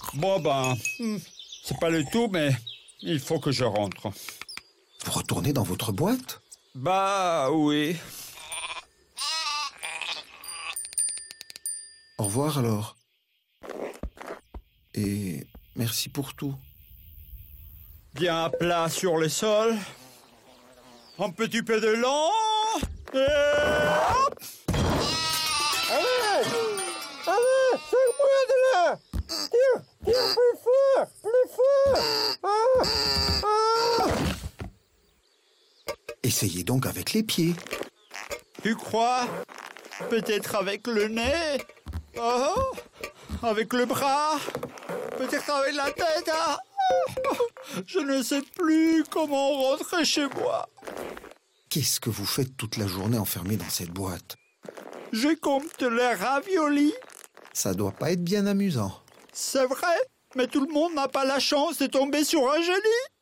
Bon c'est pas le tout, mais il faut que je rentre. Vous retournez dans votre boîte? Bah oui. Au revoir alors. Et merci pour tout. Bien à plat sur le sol. Un petit peu de lent. Et hop! Allez, sors-moi de là. Tire plus fort. Essayez donc avec les pieds. Tu crois? Peut-être avec le nez? Oh, avec le bras? Peut-être avec la tête? Je ne sais plus comment rentrer chez moi. Qu'est-ce que vous faites toute la journée enfermé dans cette boîte? Je compte les raviolis. Ça doit pas être bien amusant. C'est vrai, mais tout le monde n'a pas la chance de tomber sur un génie.